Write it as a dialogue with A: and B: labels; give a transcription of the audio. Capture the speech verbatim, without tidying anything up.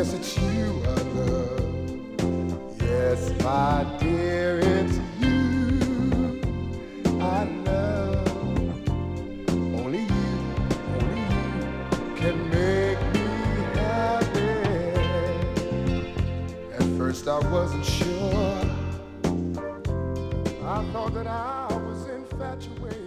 A: Yes, it's you I love. Yes, my dear, it's you I love. Only you, only you can make me happy. At first I wasn't sure. I thought that I was infatuated.